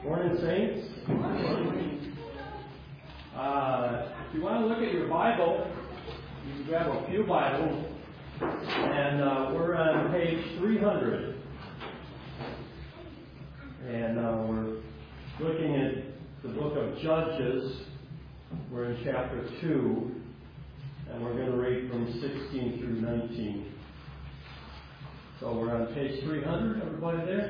Morning, Saints. If you want to look at your Bible, you can grab a pew Bible, and we're on page 300. And we're looking at the book of Judges. We're in chapter 2, and we're going to read from 16 through 19. So we're on page 300. Everybody there?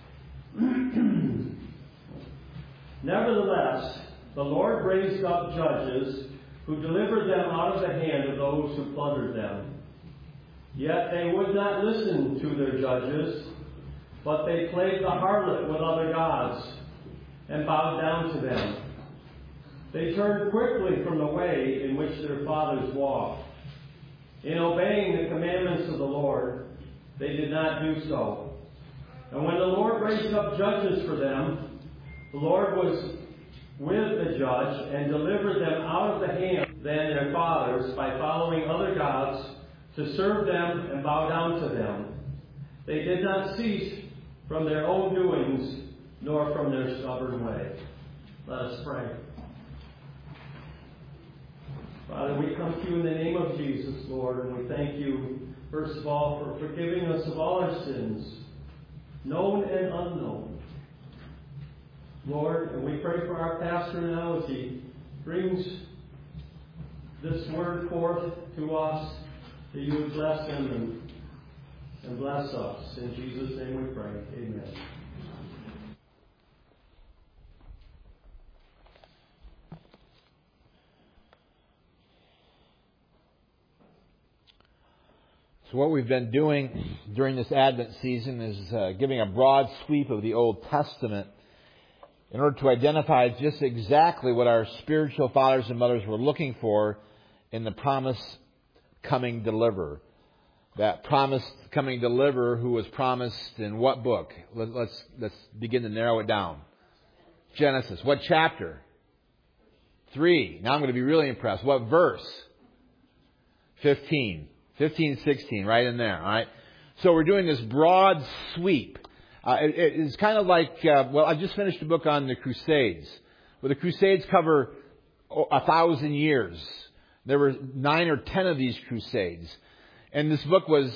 Nevertheless, the Lord raised up judges who delivered them out of the hand of those who plundered them. Yet they would not listen to their judges, but they played the harlot with other gods and bowed down to them. They turned quickly from the way in which their fathers walked. In obeying the commandments of the Lord, they did not do so. And when the Lord raised up judges for them, the Lord was with the judge and delivered them out of the hand of their fathers by following other gods to serve them and bow down to them. They did not cease from their own doings, nor from their stubborn way. Let us pray. Father, we come to you in the name of Jesus, Lord, and we thank you, first of all, for forgiving us of all our sins, known and unknown. Lord, and we pray for our pastor now as he brings this word forth to us, that you would bless him and bless us. In Jesus' name we pray. Amen. So what we've been doing during this Advent season is giving a broad sweep of the Old Testament in order to identify just exactly what our spiritual fathers and mothers were looking for in the promised coming deliverer. That promised coming deliverer who was promised in what book? Let's begin to narrow it down. Genesis. What chapter? 3. Now I'm going to be really impressed. What verse? 15, 16, right in there. All right. So we're doing this broad sweep. It's kind of like, I just finished a book on the Crusades. Well, the Crusades cover 1,000 years. There were 9 or 10 of these Crusades. And this book was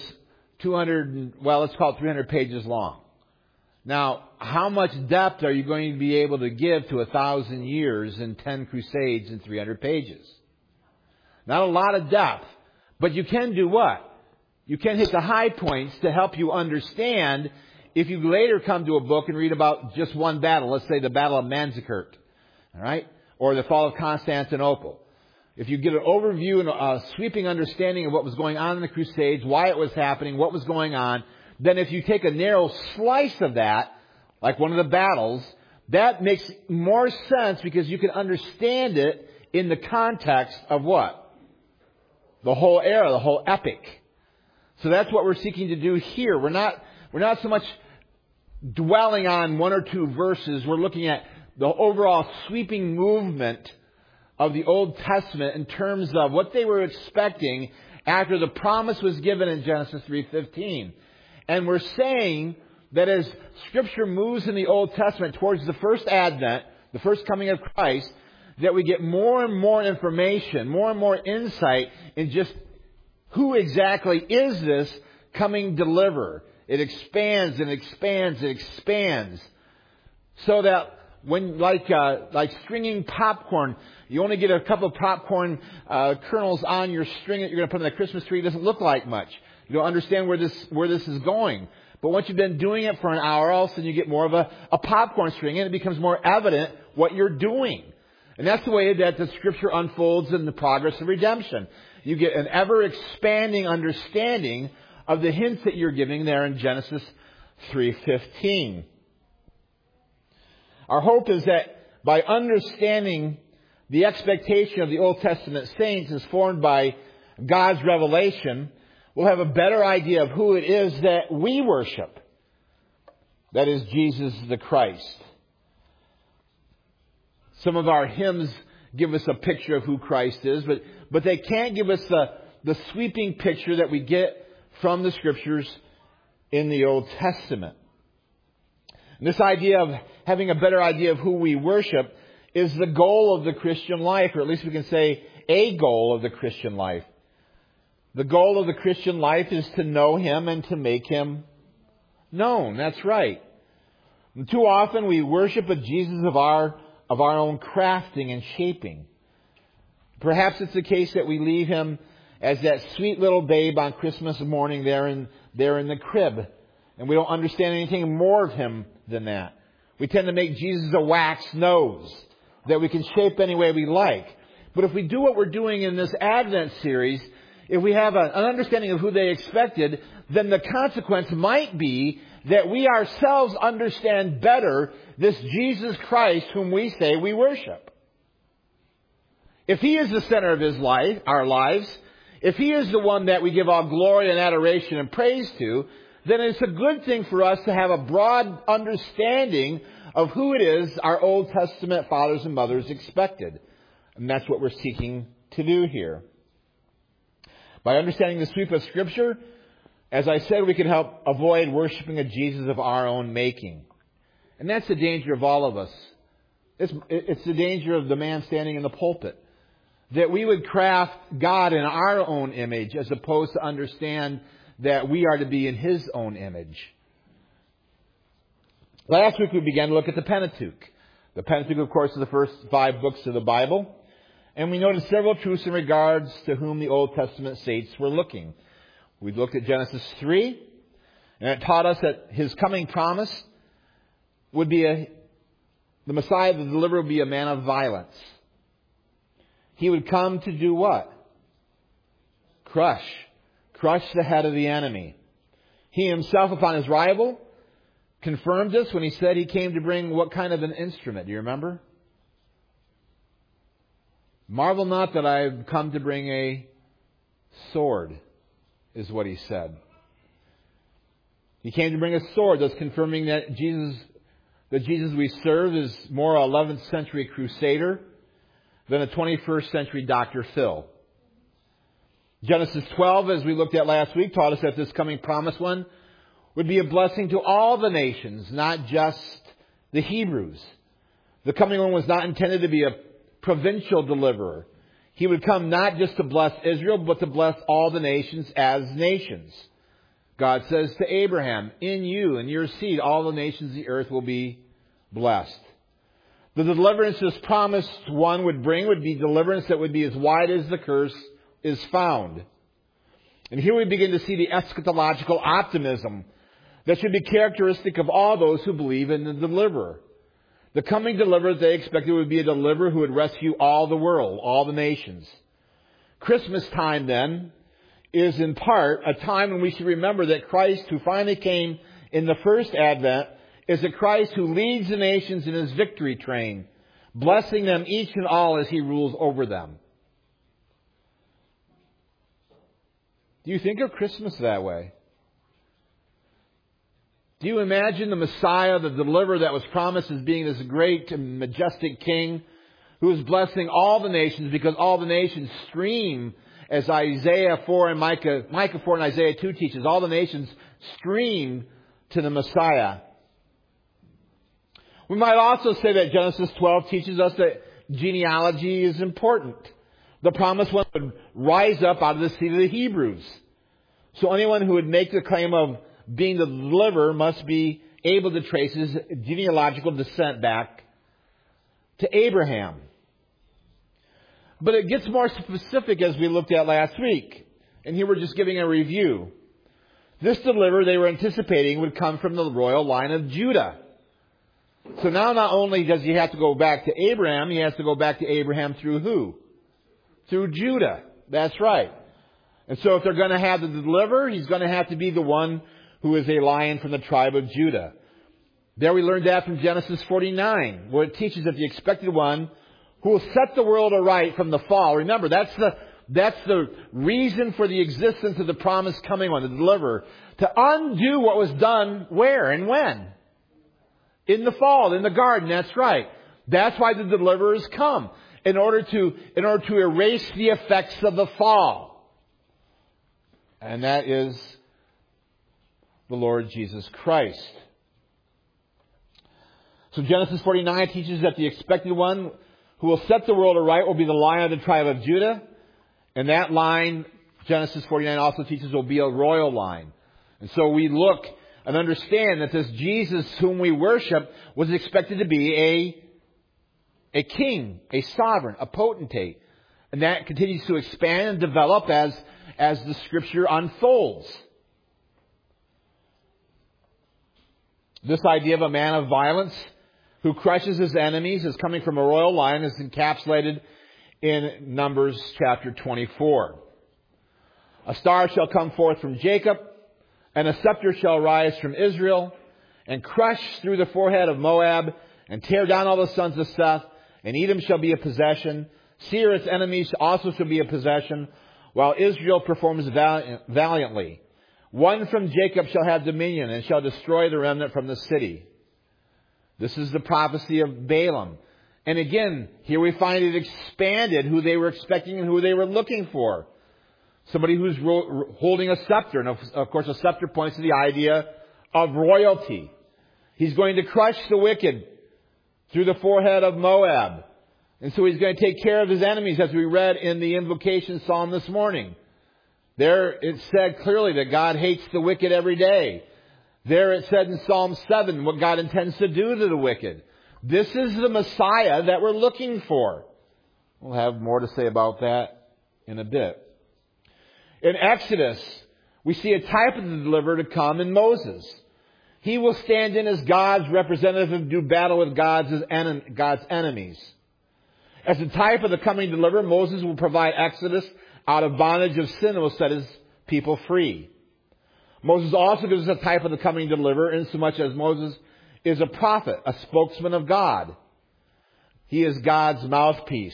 300 pages long. Now, how much depth are you going to be able to give to 1,000 years in 10 Crusades and 300 pages? Not a lot of depth. But you can do what? You can hit the high points to help you understand. If you later come to a book and read about just one battle, let's say the Battle of Manzikert, all right, or the fall of Constantinople. If you get an overview and a sweeping understanding of what was going on in the Crusades, why it was happening, what was going on, then if you take a narrow slice of that, like one of the battles, that makes more sense because you can understand it in the context of what? The whole era, the whole epic. So that's what we're seeking to do here. We're not so much dwelling on 1 or 2 verses. We're looking at the overall sweeping movement of the Old Testament in terms of what they were expecting after the promise was given in Genesis 3:15. And we're saying that as Scripture moves in the Old Testament towards the first Advent, the first coming of Christ, that we get more and more information, more and more insight in just who exactly is this coming deliverer. It expands and expands and expands. So that when, like stringing popcorn, you only get a couple of popcorn kernels on your string that you're going to put on the Christmas tree. It doesn't look like much. You don't understand where this is going. But once you've been doing it for an hour, all of a sudden you get more of a popcorn string, and it becomes more evident what you're doing. And that's the way that the Scripture unfolds in the progress of redemption. You get an ever-expanding understanding of the hints that you're giving there in Genesis 3:15. Our hope is that by understanding the expectation of the Old Testament saints as formed by God's revelation, we'll have a better idea of who it is that we worship. That is Jesus the Christ. Some of our hymns give us a picture of who Christ is, but they can't give us the sweeping picture that we get from the Scriptures in the Old Testament. And this idea of having a better idea of who we worship is the goal of the Christian life, or at least we can say a goal of the Christian life. The goal of the Christian life is to know Him and to make Him known. That's right. And too often we worship a Jesus of our own crafting and shaping. Perhaps it's the case that we leave Him as that sweet little babe on Christmas morning there in the crib. And we don't understand anything more of Him than that. We tend to make Jesus a wax nose that we can shape any way we like. But if we do what we're doing in this Advent series, if we have an understanding of who they expected, then the consequence might be that we ourselves understand better this Jesus Christ whom we say we worship. If He is the center of His life, our lives, if He is the one that we give all glory and adoration and praise to, then it's a good thing for us to have a broad understanding of who it is our Old Testament fathers and mothers expected. And that's what we're seeking to do here. By understanding the sweep of Scripture, as I said, we can help avoid worshiping a Jesus of our own making. And that's the danger of all of us. It's the danger of the man standing in the pulpit. That we would craft God in our own image as opposed to understand that we are to be in His own image. Last week we began to look at the Pentateuch. The Pentateuch, of course, is the first 5 books of the Bible. And we noticed several truths in regards to whom the Old Testament saints were looking. We looked at Genesis 3, and it taught us that His coming promise would be the Messiah, the deliverer, would be a man of violence. He would come to do what? Crush the head of the enemy. He Himself, upon His arrival, confirmed this when He said He came to bring what kind of an instrument? Do you remember? Marvel not that I have come to bring a sword, is what He said. He came to bring a sword, thus confirming that Jesus we serve is more an 11th century crusader than a 21st century Dr. Phil. Genesis 12, as we looked at last week, taught us that this coming promised one would be a blessing to all the nations, not just the Hebrews. The coming one was not intended to be a provincial deliverer. He would come not just to bless Israel, but to bless all the nations as nations. God says to Abraham, in you and your seed, all the nations of the earth will be blessed. The deliverance this promised one would bring would be deliverance that would be as wide as the curse is found. And here we begin to see the eschatological optimism that should be characteristic of all those who believe in the deliverer. The coming deliverer they expected would be a deliverer who would rescue all the world, all the nations. Christmas time then is in part a time when we should remember that Christ, who finally came in the first Advent, is a Christ who leads the nations in His victory train, blessing them each and all as He rules over them. Do you think of Christmas that way? Do you imagine the Messiah, the deliverer that was promised as being this great and majestic king who is blessing all the nations because all the nations stream, as Isaiah 4 and Micah 4 and Isaiah 2 teaches, all the nations stream to the Messiah. We might also say that Genesis 12 teaches us that genealogy is important. The promised one would rise up out of the seed of the Hebrews. So anyone who would make the claim of being the deliverer must be able to trace his genealogical descent back to Abraham. But it gets more specific as we looked at last week. And here we're just giving a review. This deliverer they were anticipating would come from the royal line of Judah. So now not only does he have to go back to Abraham, he has to go back to Abraham through who? Through Judah. That's right. And so if they're going to have the deliverer, he's going to have to be the one who is a lion from the tribe of Judah. There we learned that from Genesis 49, where it teaches that the expected one who will set the world aright from the fall. Remember, that's the reason for the existence of the promised coming one, the deliverer, to undo what was done where and when? In the fall, in the garden, that's right. That's why the deliverers come, in order to erase the effects of the fall. And that is the Lord Jesus Christ. So Genesis 49 teaches that the expected one who will set the world aright will be the Lion of the tribe of Judah. And that line, Genesis 49 also teaches, will be a royal line. And so we look and understand that this Jesus whom we worship was expected to be a king, a sovereign, a potentate. And that continues to expand and develop as the Scripture unfolds. This idea of a man of violence who crushes his enemies is coming from a royal line is encapsulated in Numbers chapter 24. A star shall come forth from Jacob, and a scepter shall rise from Israel, and crush through the forehead of Moab, and tear down all the sons of Seth, and Edom shall be a possession. Seir, its enemies, also shall be a possession, while Israel performs valiantly. One from Jacob shall have dominion, and shall destroy the remnant from the city. This is the prophecy of Balaam. And again, here we find it expanded who they were expecting and who they were looking for. Somebody who's holding a scepter. And of course, a scepter points to the idea of royalty. He's going to crush the wicked through the forehead of Moab. And so he's going to take care of his enemies, as we read in the invocation psalm this morning. There it said clearly that God hates the wicked every day. There it said in Psalm 7 what God intends to do to the wicked. This is the Messiah that we're looking for. We'll have more to say about that in a bit. In Exodus, we see a type of the deliverer to come in Moses. He will stand in as God's representative and do battle with God's enemies. As a type of the coming deliverer, Moses will provide Exodus out of bondage of sin and will set his people free. Moses also gives us a type of the coming deliverer, insomuch as Moses is a prophet, a spokesman of God. He is God's mouthpiece.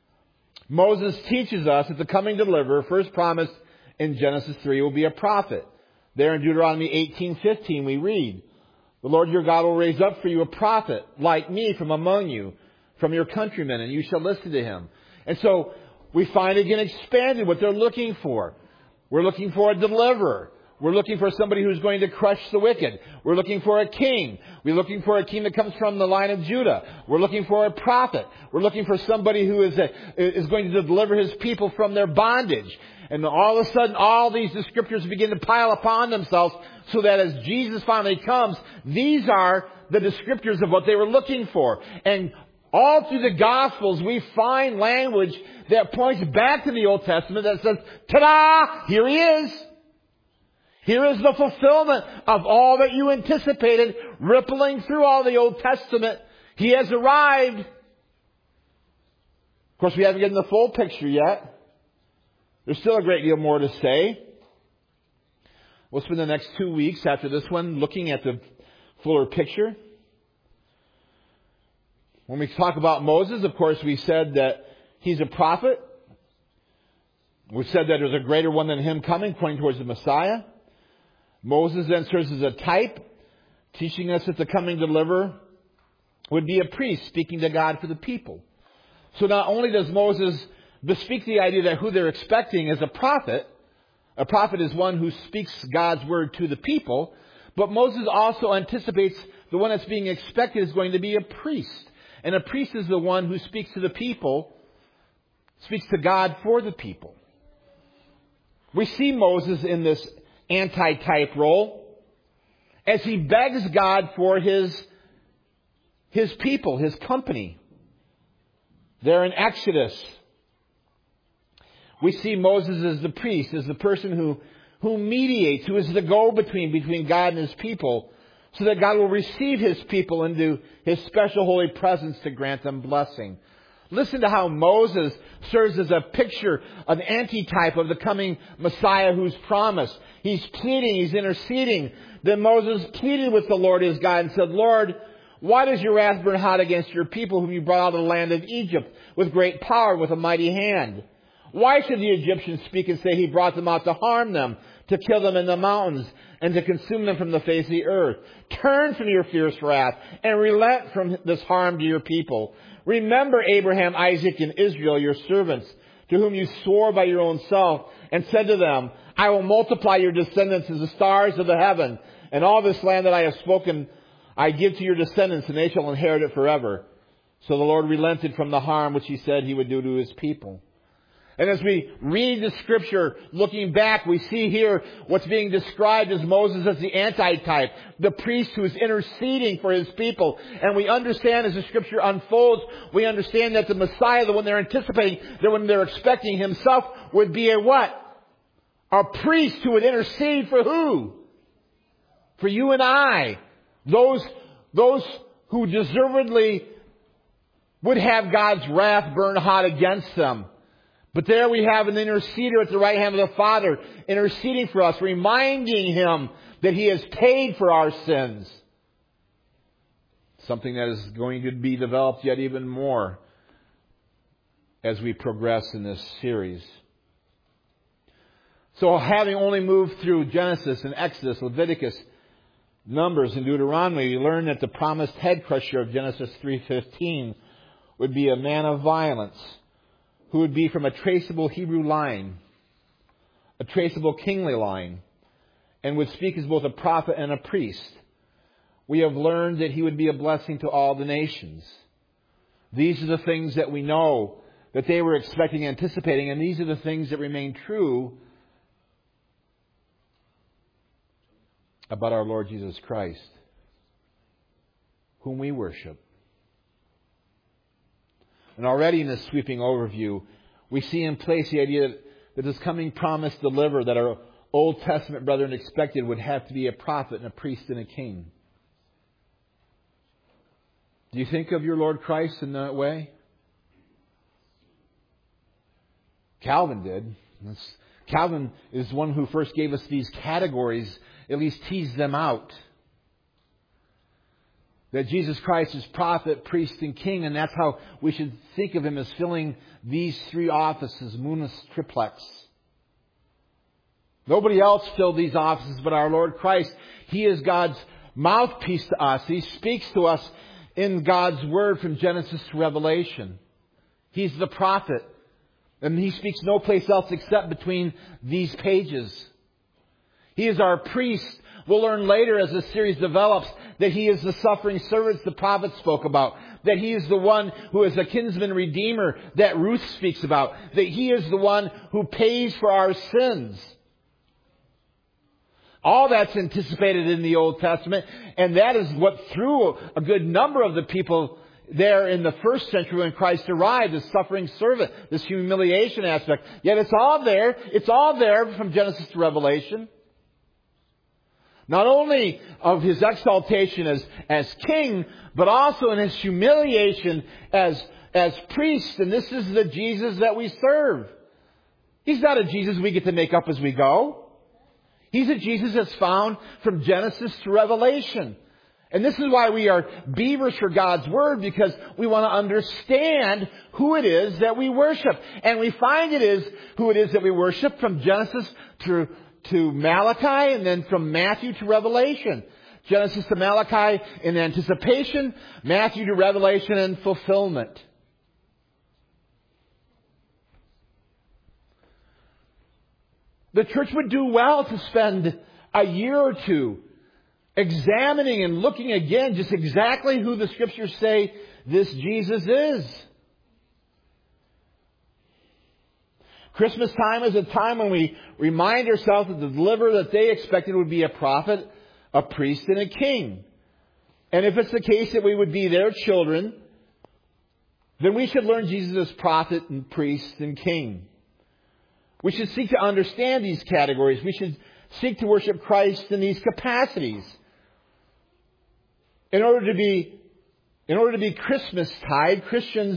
Moses teaches us that the coming deliverer, first promised in Genesis 3, will be a prophet. There in Deuteronomy 18:15 we read, "The Lord your God will raise up for you a prophet like me from among you, from your countrymen, and you shall listen to him." And so we find again expanded what they're looking for. We're looking for a deliverer. We're looking for somebody who's going to crush the wicked. We're looking for a king. We're looking for a king that comes from the line of Judah. We're looking for a prophet. We're looking for somebody who is going to deliver his people from their bondage. And all of a sudden, all these descriptors begin to pile upon themselves so that as Jesus finally comes, these are the descriptors of what they were looking for. And all through the Gospels, we find language that points back to the Old Testament that says, ta-da! Here he is. Here is the fulfillment of all that you anticipated, rippling through all the Old Testament. He has arrived. Of course, we haven't gotten the full picture yet. There's still a great deal more to say. We'll spend the next 2 weeks after this one looking at the fuller picture. When we talk about Moses, of course, we said that he's a prophet. We said that there's a greater one than him coming, pointing towards the Messiah. Moses then serves as a type, teaching us that the coming deliverer would be a priest speaking to God for the people. So not only does Moses bespeak the idea that who they're expecting is a prophet is one who speaks God's word to the people, but Moses also anticipates the one that's being expected is going to be a priest. And a priest is the one who speaks to the people, speaks to God for the people. We see Moses in this anti-type role as he begs God for his people, his company. There in Exodus, we see Moses as the priest, as the person who mediates, who is the go-between between God and his people, so that God will receive his people into his special holy presence to grant them blessing. Listen to how Moses serves as a picture, an antitype of the coming Messiah who's promised. He's pleading, he's interceding. Then Moses pleaded with the Lord his God and said, "Lord, why does your wrath burn hot against your people whom you brought out of the land of Egypt with great power, with a mighty hand? Why should the Egyptians speak and say he brought them out to harm them, to kill them in the mountains, and to consume them from the face of the earth? Turn from your fierce wrath and relent from this harm to your people. Remember Abraham, Isaac, and Israel, your servants, to whom you swore by your own self, and said to them, I will multiply your descendants as the stars of the heaven, and all this land that I have spoken I give to your descendants, and they shall inherit it forever. So the Lord relented from the harm which He said He would do to His people. And as we read the Scripture, looking back, we see here what's being described as Moses as the antitype, the priest who is interceding for his people. And we understand as the Scripture unfolds, we understand that the Messiah, the one they're anticipating, the one they're expecting himself, would be a what? A priest who would intercede for who? For you and I. Those who deservedly would have God's wrath burn hot against them. But there we have an interceder at the right hand of the Father, interceding for us, reminding Him that He has paid for our sins. Something that is going to be developed yet even more as we progress in this series. So having only moved through Genesis and Exodus, Leviticus, Numbers, and Deuteronomy, we learn that the promised head crusher of Genesis 3:15 would be a man of violence, who would be from a traceable Hebrew line, a traceable kingly line, and would speak as both a prophet and a priest. We have learned that he would be a blessing to all the nations. These are the things that we know that they were expecting and anticipating, and these are the things that remain true about our Lord Jesus Christ, whom we worship. And already in this sweeping overview, we see in place the idea that this coming promised deliverer that our Old Testament brethren expected would have to be a prophet and a priest and a king. Do you think of your Lord Christ in that way? Calvin did. Calvin is one who first gave us these categories, at least teased them out. That Jesus Christ is prophet, priest, and king, and that's how we should think of Him, as filling these three offices, munus triplex. Nobody else filled these offices but our Lord Christ. He is God's mouthpiece to us. He speaks to us in God's Word from Genesis to Revelation. He's the prophet, and He speaks no place else except between these pages. He is our priest. We'll learn later as this series develops that He is the suffering servants the prophet spoke about. That He is the one who is a kinsman redeemer that Ruth speaks about. That He is the one who pays for our sins. All that's anticipated in the Old Testament. And that is what threw a good number of the people there in the first century when Christ arrived, the suffering servant, this humiliation aspect. Yet it's all there. It's all there from Genesis to Revelation. Not only of His exaltation as king, but also in His humiliation as priest. And this is the Jesus that we serve. He's not a Jesus we get to make up as we go. He's a Jesus that's found from Genesis to Revelation. And this is why we are beavers for God's Word, because we want to understand who it is that we worship. And we find who it is that we worship from Genesis to Malachi, and then from Matthew to Revelation. Genesis to Malachi in anticipation, Matthew to Revelation in fulfillment. The church would do well to spend a year or two examining and looking again just exactly who the Scriptures say this Jesus is. Christmas time is a time when we remind ourselves that the deliverer that they expected would be a prophet, a priest, and a king. And if it's the case that we would be their children, then we should learn Jesus as prophet and priest and king. We should seek to understand these categories. We should seek to worship Christ in these capacities. In order to be Christmas-tide,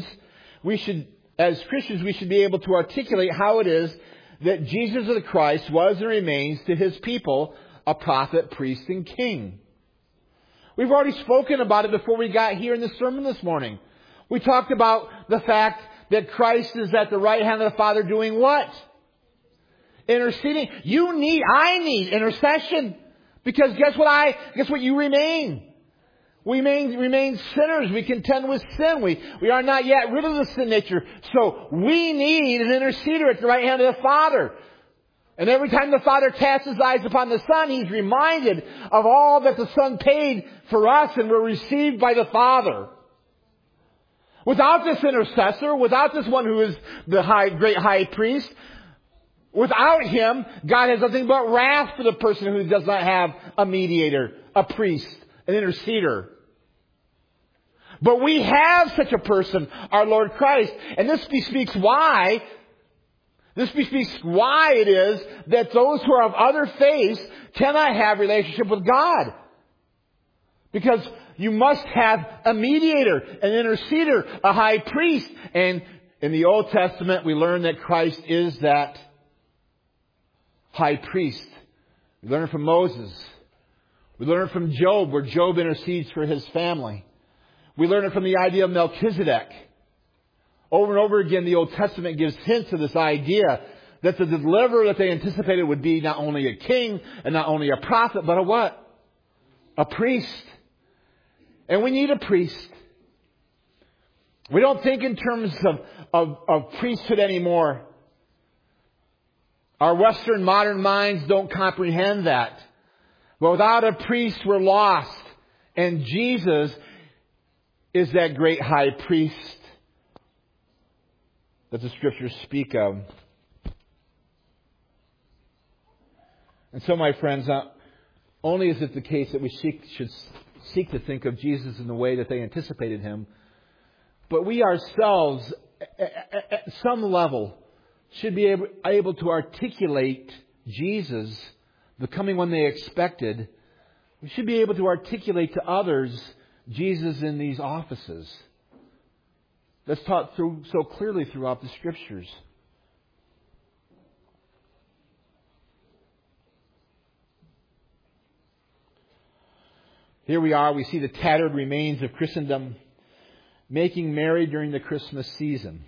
as Christians, we should be able to articulate how it is that Jesus the Christ was and remains to His people a prophet, priest, and king. We've already spoken about it before we got here in the sermon this morning. We talked about the fact that Christ is at the right hand of the Father doing what? Interceding. I need intercession. Because guess what you remain? We remain sinners. We contend with sin. We are not yet rid of the sin nature. So we need an interceder at the right hand of the Father. And every time the Father casts His eyes upon the Son, He's reminded of all that the Son paid for us and were received by the Father. Without this intercessor, without this one who is the great high priest, without Him, God has nothing but wrath for the person who does not have a mediator, a priest, an interceder. But we have such a person, our Lord Christ. And this bespeaks why it is that those who are of other faiths cannot have relationship with God. Because you must have a mediator, an interceder, a high priest. And in the Old Testament, we learn that Christ is that high priest. We learn it from Moses. We learn it from Job, where Job intercedes for his family. We learn it from the idea of Melchizedek. Over and over again, the Old Testament gives hints of this idea that the deliverer that they anticipated would be not only a king and not only a prophet, but a what? A priest. And we need a priest. We don't think in terms of priesthood anymore. Our Western modern minds don't comprehend that. But without a priest, we're lost. And Jesus is that great high priest that the Scriptures speak of. And so, my friends, not only is it the case that we should seek to think of Jesus in the way that they anticipated Him, but we ourselves, at some level, should be able to articulate Jesus, the coming one they expected. We should be able to articulate to others Jesus in these offices. That's taught through so clearly throughout the Scriptures. Here we are, we see the tattered remains of Christendom making merry during the Christmas season.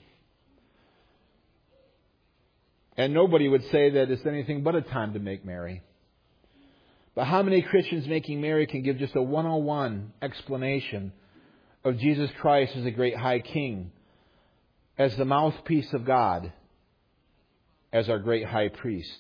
And nobody would say that it's anything but a time to make merry. But how many Christians making merry can give just a 101 explanation of Jesus Christ as a great high king, as the mouthpiece of God, as our great high priest?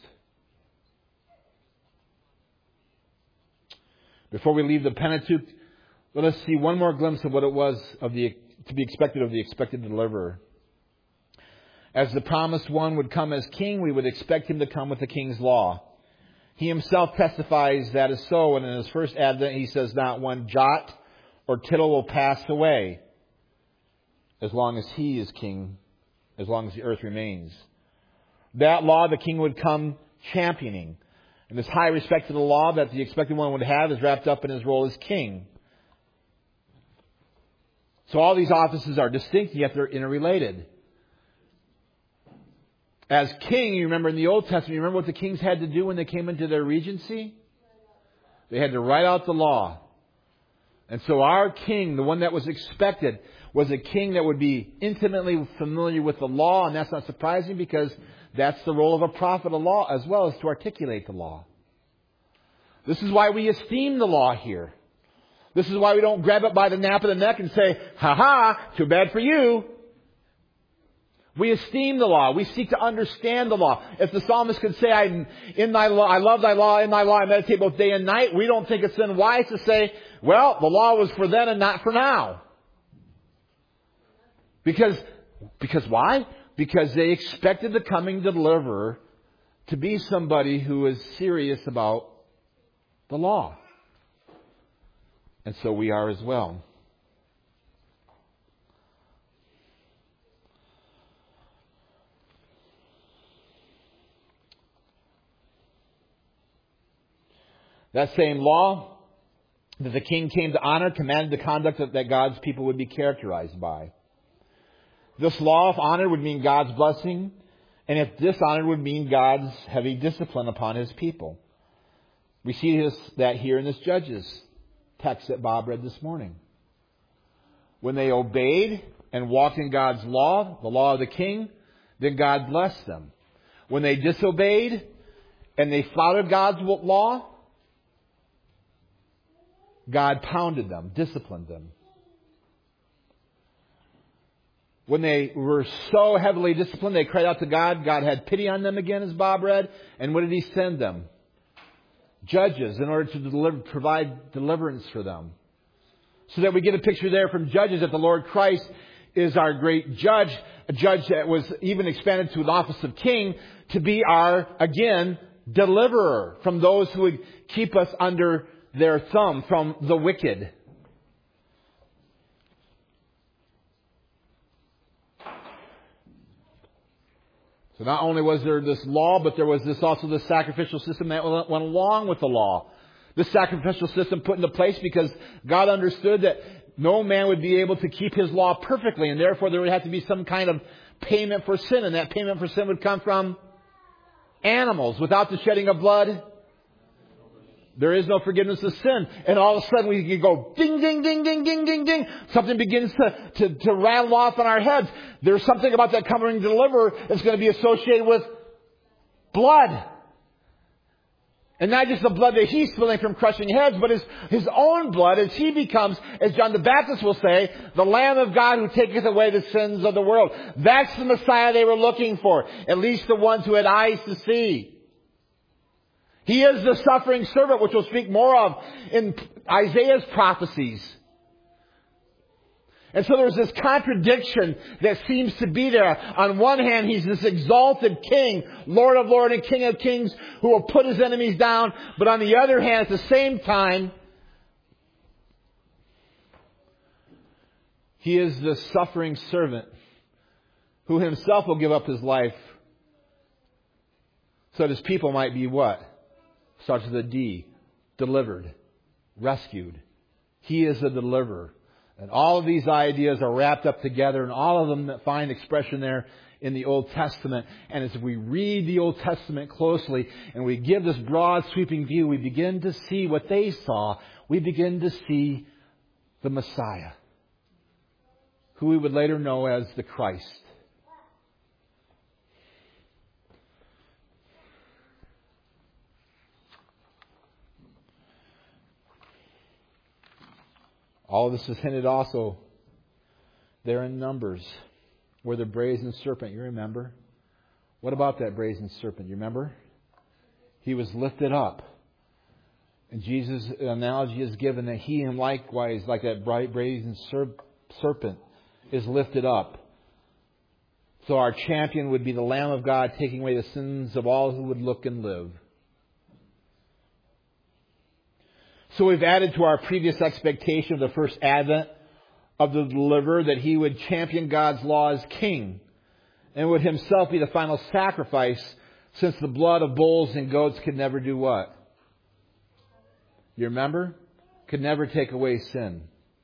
Before we leave the Pentateuch, let us see one more glimpse of what it was to be expected of the expected deliverer. As the promised one would come as king, we would expect Him to come with the king's law. He Himself testifies that is so, and in His first advent He says not one jot or tittle will pass away as long as He is king, as long as the earth remains. That law the king would come championing. And this high respect to the law that the expected one would have is wrapped up in His role as king. So all these offices are distinct, yet they're interrelated. As king, you remember in the Old Testament, you remember what the kings had to do when they came into their regency? They had to write out the law. And so our king, the one that was expected, was a king that would be intimately familiar with the law. And that's not surprising because that's the role of a prophet of law as well, as to articulate the law. This is why we esteem the law here. This is why we don't grab it by the nape of the neck and say, ha ha, too bad for you. We esteem the law. We seek to understand the law. If the psalmist could say, I love thy law, in thy law I meditate both day and night, we don't think it's then wise to say, well, the law was for then and not for now. Because why? Because they expected the coming deliverer to be somebody who is serious about the law. And so we are as well. That same law that the king came to honor commanded the conduct that God's people would be characterized by. This law of honor would mean God's blessing, and if dishonor would mean God's heavy discipline upon His people. We see that here in this Judges text that Bob read this morning. When they obeyed and walked in God's law, the law of the king, then God blessed them. When they disobeyed and they flouted God's law, God pounded them, disciplined them. when they were so heavily disciplined, they cried out to God. God had pity on them again, as Bob read. And what did He send them? Judges, in order to provide deliverance for them. So that we get a picture there from Judges that the Lord Christ is our great judge, a judge that was even expanded to the office of king, to be our, again, deliverer from those who would keep us under their thumb, from the wicked. So not only was there this law, but there was also this sacrificial system that went along with the law. This sacrificial system put into place because God understood that no man would be able to keep His law perfectly, and therefore there would have to be some kind of payment for sin, and that payment for sin would come from animals. Without the shedding of blood, there is no forgiveness of sin. And all of a sudden we can go ding, ding, ding, ding, ding, ding, ding. Something begins to rattle off on our heads. There's something about that coming deliverer that's going to be associated with blood. And not just the blood that He's spilling from crushing heads, but His own blood as He becomes, as John the Baptist will say, the Lamb of God who taketh away the sins of the world. That's the Messiah they were looking for. At least the ones who had eyes to see. He is the suffering servant, which we'll speak more of in Isaiah's prophecies. And so there's this contradiction that seems to be there. On one hand, He's this exalted King, Lord of Lords and King of Kings, who will put His enemies down. But on the other hand, at the same time, He is the suffering servant who Himself will give up His life so that His people might be what? Starts with a D. Delivered. Rescued. He is the deliverer. And all of these ideas are wrapped up together, and all of them that find expression there in the Old Testament. And as we read the Old Testament closely, and we give this broad sweeping view, we begin to see what they saw. We begin to see the Messiah, who we would later know as the Christ. All of this is hinted also there in Numbers, where the brazen serpent, you remember? What about that brazen serpent? You remember? He was lifted up. And Jesus' analogy is given that He and likewise, like that bright brazen serpent, is lifted up. So our champion would be the Lamb of God, taking away the sins of all who would look and live. So we've added to our previous expectation of the first advent of the deliverer that He would champion God's law as king and would Himself be the final sacrifice, since the blood of bulls and goats could never do what? You remember? Could never take away sin.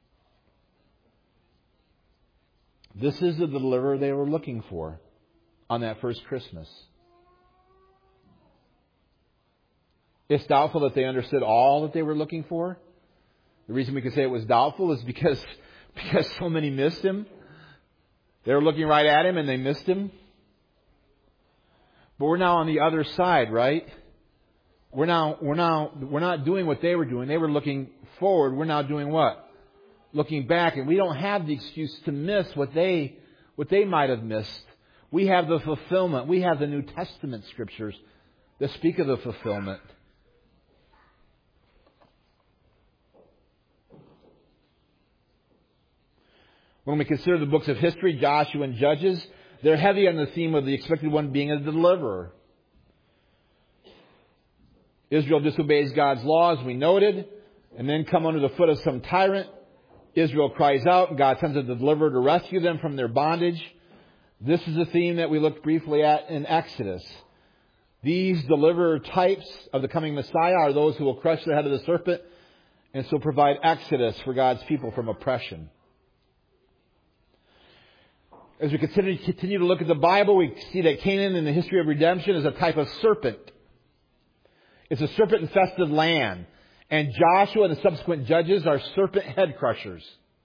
This is the deliverer they were looking for on that first Christmas. It's doubtful that they understood all that they were looking for. The reason we can say it was doubtful is because so many missed Him. They were looking right at Him and they missed Him. But we're now on the other side, right? We're not doing what they were doing. They were looking forward. We're now doing what? Looking back, and we don't have the excuse to miss what they might have missed. We have the fulfillment. We have the New Testament scriptures that speak of the fulfillment. When we consider the books of history, Joshua and Judges, they're heavy on the theme of the expected one being a deliverer. Israel disobeys God's laws, we noted, and then come under the foot of some tyrant. Israel cries out, and God sends a deliverer to rescue them from their bondage. This is a theme that we looked briefly at in Exodus. These deliverer types of the coming Messiah are those who will crush the head of the serpent and so provide exodus for God's people from oppression. As we continue to look at the Bible, we see that Canaan in the history of redemption is a type of serpent. It's a serpent-infested land. And Joshua and the subsequent judges are serpent head crushers.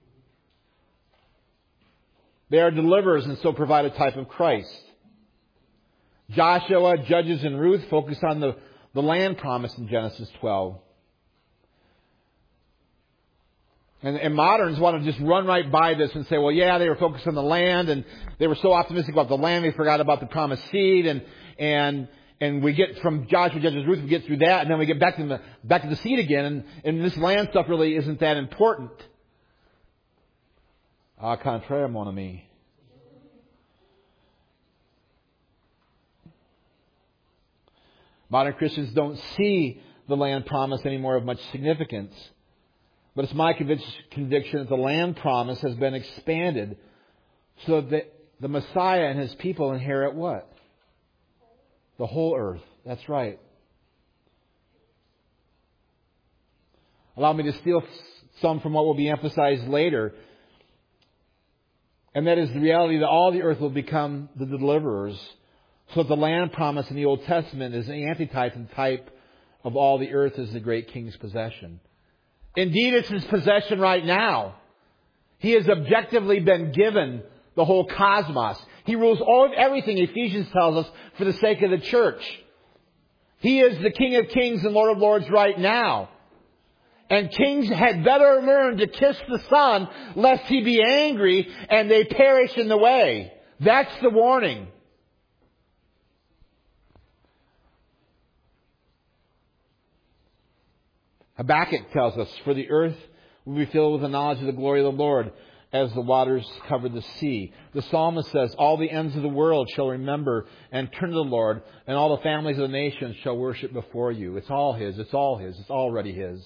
They are deliverers and so provide a type of Christ. Joshua, Judges, and Ruth focus on the land promise in Genesis 12. And moderns want to just run right by this and say, well, yeah, they were focused on the land, and they were so optimistic about the land, they forgot about the promised seed, and we get from Joshua, Judges, Ruth, we get through that, and then we get back to the seed again, and this land stuff really isn't that important. Au contraire, mon ami. Modern Christians don't see the land promise anymore of much significance. But it's my conviction that the land promise has been expanded so that the Messiah and His people inherit what? The whole earth. That's right. Allow me to steal some from what will be emphasized later. And that is the reality that all the earth will become the deliverers. So that the land promise in the Old Testament is the antitype and type of all the earth as the great king's possession. Indeed, it's His possession right now. He has objectively been given the whole cosmos. He rules everything, Ephesians tells us, for the sake of the church. He is the King of Kings and Lord of Lords right now. And kings had better learn to kiss the Son, lest He be angry and they perish in the way. That's the warning. Habakkuk tells us, for the earth will be filled with the knowledge of the glory of the Lord as the waters cover the sea. The psalmist says, all the ends of the world shall remember and turn to the Lord, and all the families of the nations shall worship before you. It's all His. It's all His. It's already His.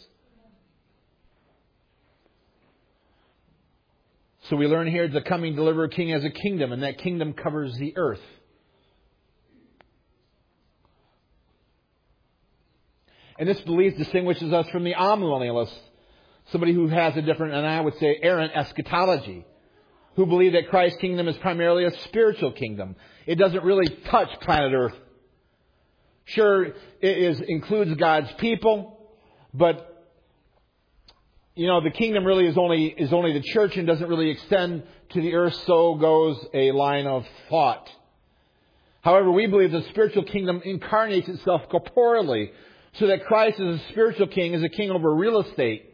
So we learn here the coming deliverer king has a kingdom, and that kingdom covers the earth. And this belief distinguishes us from the amillennialists, somebody who has a different, and I would say, errant eschatology, who believe that Christ's kingdom is primarily a spiritual kingdom. It doesn't really touch planet Earth. Sure, it includes God's people, but the kingdom really is only the church and doesn't really extend to the earth. So goes a line of thought. However, we believe the spiritual kingdom incarnates itself corporeally, so that Christ as a spiritual king is a king over real estate,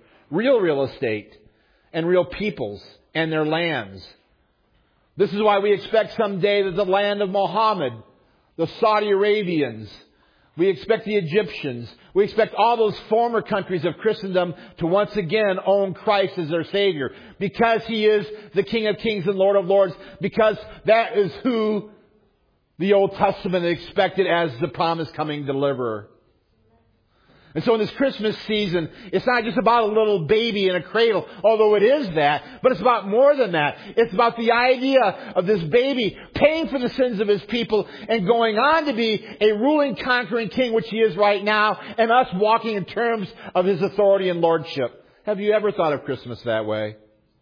and real peoples and their lands. This is why we expect someday that the land of Muhammad, the Saudi Arabians, we expect the Egyptians, we expect all those former countries of Christendom to once again own Christ as their Savior, because He is the King of Kings and Lord of Lords, because that is who the Old Testament expected as the promised coming deliverer. And so in this Christmas season, it's not just about a little baby in a cradle, although it is that, but it's about more than that. It's about the idea of this baby paying for the sins of His people and going on to be a ruling, conquering king, which He is right now, and us walking in terms of His authority and lordship. Have you ever thought of Christmas that way?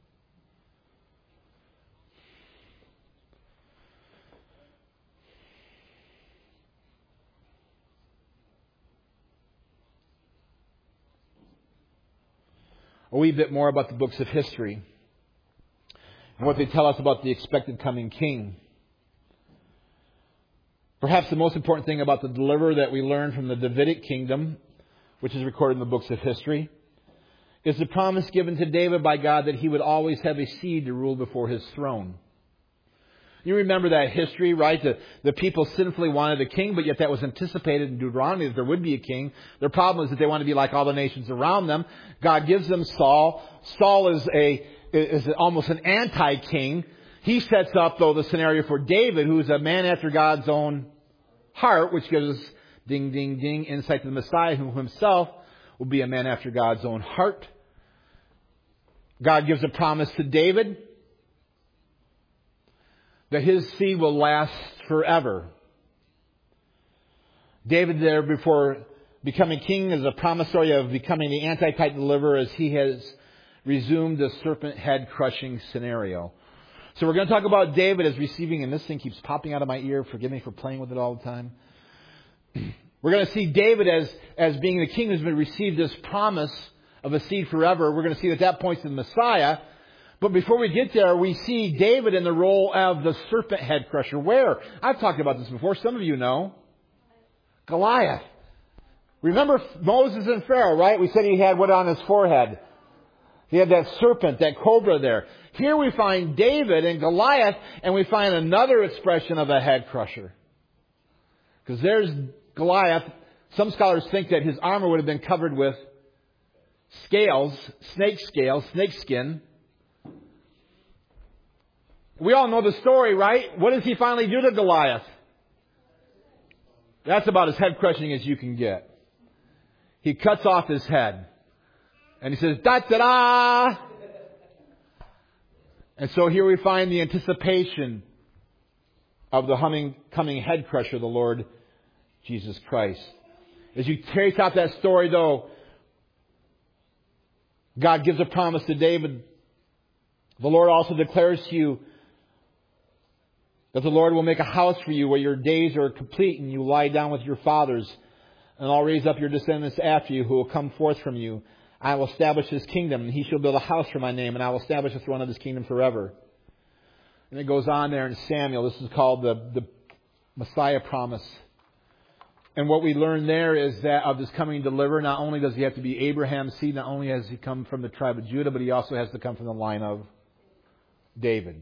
A wee bit more about the books of history and what they tell us about the expected coming king. Perhaps the most important thing about the deliverer that we learn from the Davidic kingdom, which is recorded in the books of history, is the promise given to David by God that he would always have a seed to rule before his throne. You remember that history, right? The people sinfully wanted a king, but yet that was anticipated in Deuteronomy that there would be a king. Their problem is that they want to be like all the nations around them. God gives them Saul. Saul is almost an anti-king. He sets up, though, the scenario for David, who is a man after God's own heart, which gives us, ding, ding, ding, insight to the Messiah, who himself will be a man after God's own heart. God gives a promise to David that his seed will last forever. David there, before becoming king, is a promissory of becoming the anti-type deliverer as he has resumed the serpent head crushing scenario. So we're going to talk about David as receiving, and this thing keeps popping out of my ear. Forgive me for playing with it all the time. We're going to see David as being the king who's been received this promise of a seed forever. We're going to see that points to the Messiah. But before we get there, we see David in the role of the serpent head crusher. Where? I've talked about this before. Some of you know. Goliath. Remember Moses and Pharaoh, right? We said he had what on his forehead? He had that serpent, that cobra there. Here we find David and Goliath, and we find another expression of a head crusher. Because there's Goliath. Some scholars think that his armor would have been covered with scales, snake skin. We all know the story, right? What does he finally do to Goliath? That's about as head crushing as you can get. He cuts off his head. And he says, da-da-da! And so here we find the anticipation of the coming head crusher, the Lord Jesus Christ. As you trace out that story, though, God gives a promise to David. The Lord also declares to you that the Lord will make a house for you where your days are complete and you lie down with your fathers. And I'll raise up your descendants after you who will come forth from you. I will establish His kingdom, and He shall build a house for my name, and I will establish the throne of His kingdom forever. And it goes on there in Samuel. This is called the Messiah promise. And what we learn there is that of this coming deliverer, not only does He have to be Abraham's seed, not only has He come from the tribe of Judah, but He also has to come from the line of David.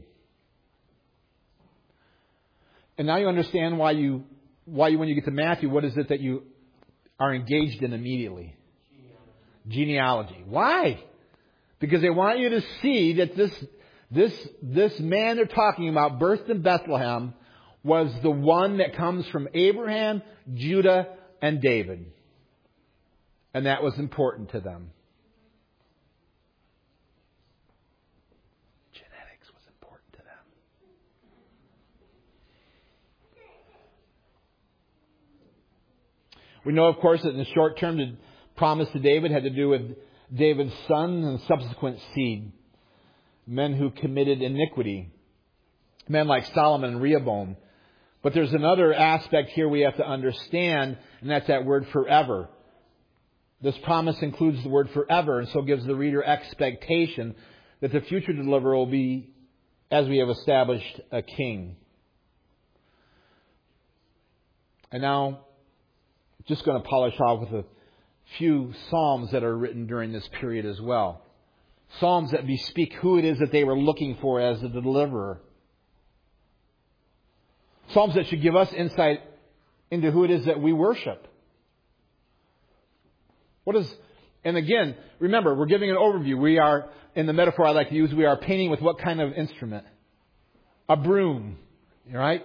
And now you understand why when you get to Matthew, what is it that you are engaged in immediately? Genealogy. Why? Because they want you to see that this man they're talking about, birthed in Bethlehem, was the one that comes from Abraham, Judah, and David. And that was important to them. Genetics was important to them. We know, of course, that in the short term, the promise to David had to do with David's son and subsequent seed. Men who committed iniquity. Men like Solomon and Rehoboam. But there's another aspect here we have to understand, and that's that word forever. This promise includes the word forever, and so gives the reader expectation that the future deliverer will be, as we have established, a king. And now, just going to polish off with a few psalms that are written during this period as well. Psalms that bespeak who it is that they were looking for as the deliverer. Psalms that should give us insight into who it is that we worship. And again, remember, we're giving an overview. We are, in the metaphor I like to use, we are painting with what kind of instrument? A broom. Right?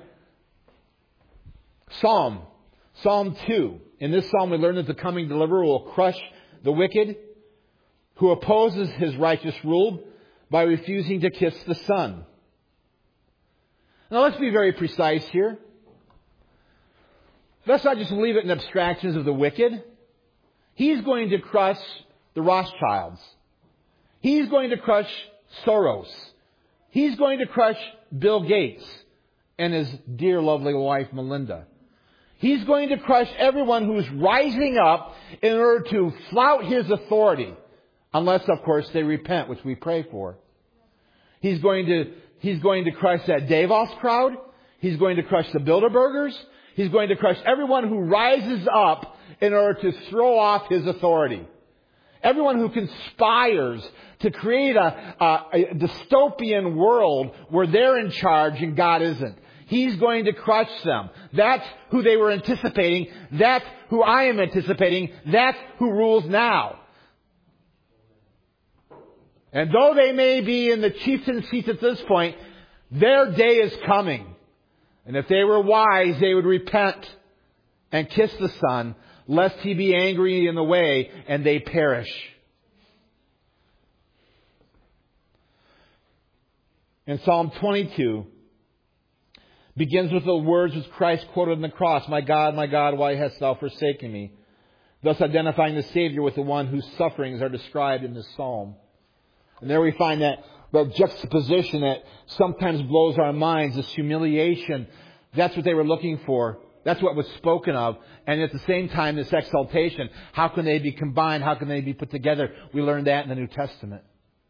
Psalm 2. In this psalm we learn that the coming deliverer will crush the wicked who opposes His righteous rule by refusing to kiss the Son. Now let's be very precise here. Let's not just leave it in abstractions of the wicked. He's going to crush the Rothschilds. He's going to crush Soros. He's going to crush Bill Gates and his dear lovely wife Melinda. He's going to crush everyone who's rising up in order to flout His authority. Unless, of course, they repent, which we pray for. He's going to crush that Davos crowd. He's going to crush the Bilderbergers. He's going to crush everyone who rises up in order to throw off His authority. Everyone who conspires to create a dystopian world where they're in charge and God isn't. He's going to crush them. That's who they were anticipating. That's who I am anticipating. That's who rules now. And though they may be in the chieftain seats at this point, their day is coming. And if they were wise, they would repent and kiss the Son, lest He be angry in the way and they perish. And Psalm 22 begins with the words which Christ quoted on the cross, my God, why hast Thou forsaken me? Thus identifying the Savior with the one whose sufferings are described in this psalm. And there we find that juxtaposition that sometimes blows our minds, this humiliation. That's what they were looking for. That's what was spoken of. And at the same time, this exaltation. How can they be combined? How can they be put together? We learned that in the New Testament.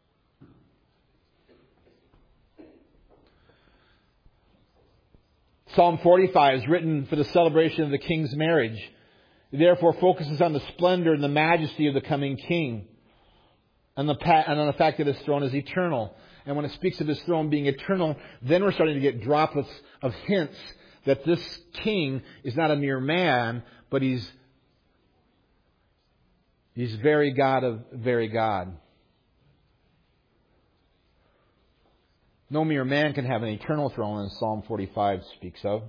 Psalm 45 is written for the celebration of the king's marriage. It therefore focuses on the splendor and the majesty of the coming king. and on the fact that His throne is eternal. And when it speaks of His throne being eternal, then we're starting to get droplets of hints that this king is not a mere man, but he's very God of very God. No mere man can have an eternal throne, as Psalm 45 speaks of.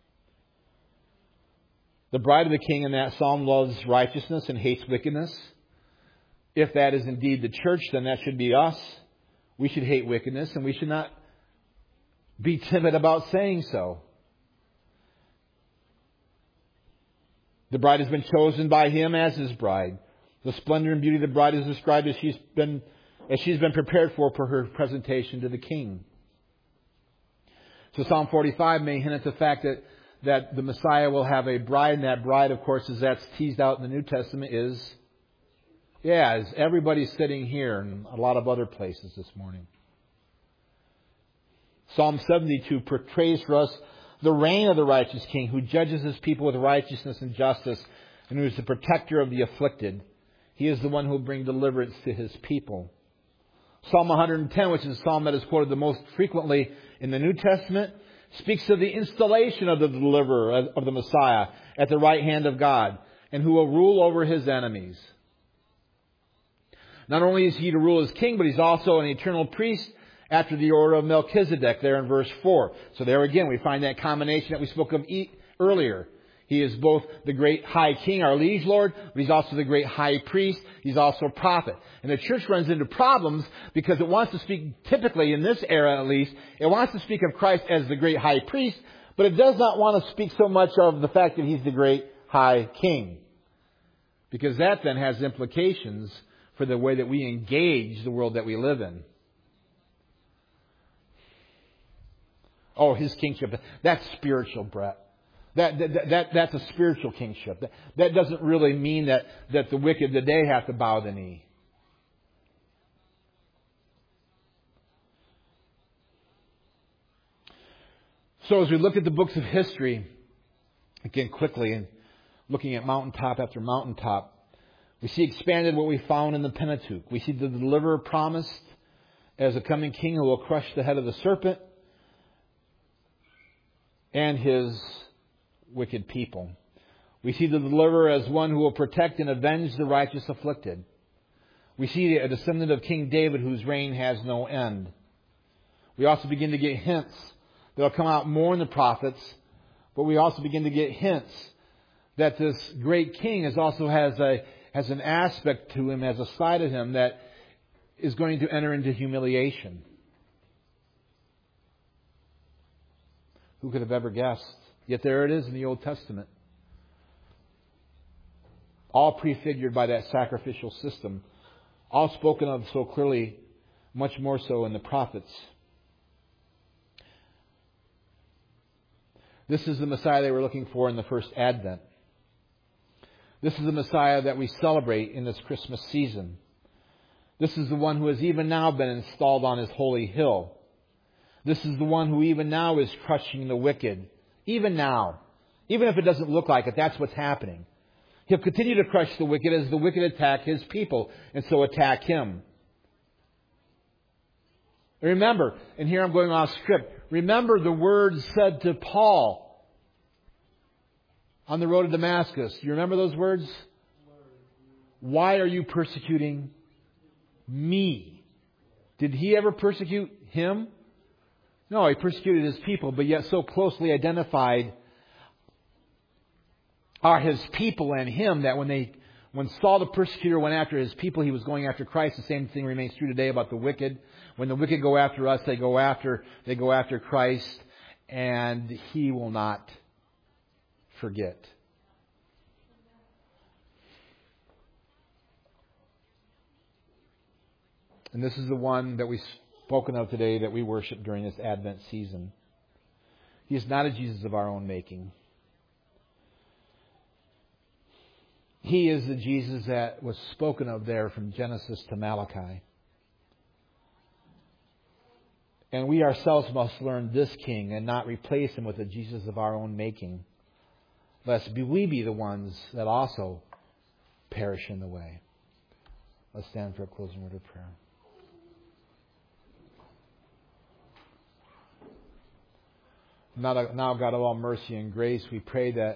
The bride of the king in that psalm loves righteousness and hates wickedness. If that is indeed the church, then that should be us. We should hate wickedness, and we should not be timid about saying so. The bride has been chosen by Him as His bride. The splendor and beauty of the bride is described as she's been prepared for her presentation to the king. So Psalm 45 may hint at the fact that the Messiah will have a bride, and that bride, of course, as that's teased out in the New Testament, is everybody sitting here and a lot of other places this morning. Psalm 72 portrays for us the reign of the righteous king who judges his people with righteousness and justice and who is the protector of the afflicted. He is the one who will bring deliverance to His people. Psalm 110, which is a psalm that is quoted the most frequently in the New Testament, speaks of the installation of the deliverer, of the Messiah, at the right hand of God, and who will rule over His enemies. Not only is He to rule as king, but He's also an eternal priest after the order of Melchizedek, there in verse 4. So there again, we find that combination that we spoke of earlier. He is both the great high king, our liege lord, but He's also the great high priest. He's also a prophet. And the church runs into problems because it wants to speak, typically in this era at least, it wants to speak of Christ as the great high priest, but it does not want to speak so much of the fact that He's the great high king. Because that then has implications for the way that we engage the world that we live in. Oh, His kingship, that's spiritual, Brett. That's a spiritual kingship. That doesn't really mean that the wicked today have to bow the knee. So as we look at the books of history, again quickly, and looking at mountaintop after mountaintop, we see expanded what we found in the Pentateuch. We see the deliverer promised as a coming king who will crush the head of the serpent and his wicked people. We see the deliverer as one who will protect and avenge the righteous afflicted. We see a descendant of King David whose reign has no end. We also begin to get hints that will come out more in the prophets, but we also begin to get hints that this great king also has an aspect to him, has a side of him that is going to enter into humiliation. Who could have ever guessed? Yet there it is in the Old Testament. All prefigured by that sacrificial system. All spoken of so clearly, much more so in the prophets. This is the Messiah they were looking for in the first Advent. This is the Messiah that we celebrate in this Christmas season. This is the one who has even now been installed on His holy hill. This is the one who even now is crushing the wicked. Even now. Even if it doesn't look like it, that's what's happening. He'll continue to crush the wicked as the wicked attack His people and so attack Him. Remember, and here I'm going off script, remember the words said to Paul on the road to Damascus. You remember those words? Why are you persecuting me? Did he ever persecute him? No, he persecuted his people, but yet so closely identified are his people and him that when Saul the persecutor went after his people, he was going after Christ. The same thing remains true today about the wicked. When the wicked go after us, they go after Christ, and He will not forget. And this is the one that we've spoken of today that we worship during this Advent season. He is not a Jesus of our own making. He is the Jesus that was spoken of there from Genesis to Malachi. And we ourselves must learn this King and not replace Him with a Jesus of our own making, lest we be the ones that also perish in the way. Let's stand for a closing word of prayer. Now, God of all mercy and grace, we pray that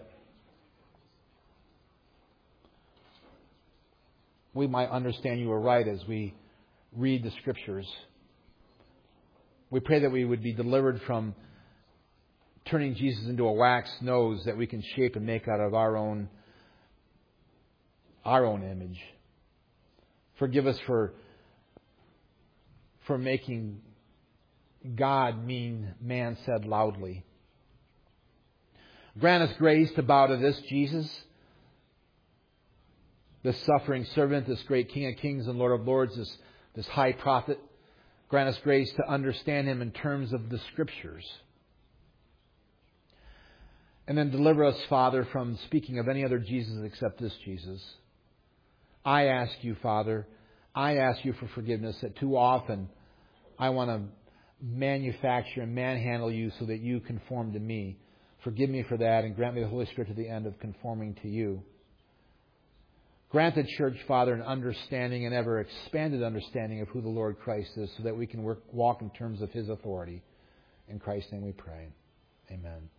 we might understand you aright as we read the Scriptures. We pray that we would be delivered from turning Jesus into a wax nose that we can shape and make out of our own image. Forgive us for making God mean man said loudly. Grant us grace to bow to this Jesus, this suffering servant, this great King of Kings and Lord of Lords, this high prophet. Grant us grace to understand Him in terms of the Scriptures. And then deliver us, Father, from speaking of any other Jesus except this Jesus. I ask you, Father, I ask you for forgiveness that too often I want to manufacture and manhandle you so that you conform to me. Forgive me for that and grant me the Holy Spirit to the end of conforming to you. Grant the church, Father, an understanding, an ever expanded understanding of who the Lord Christ is so that we can walk in terms of His authority. In Christ's name we pray. Amen.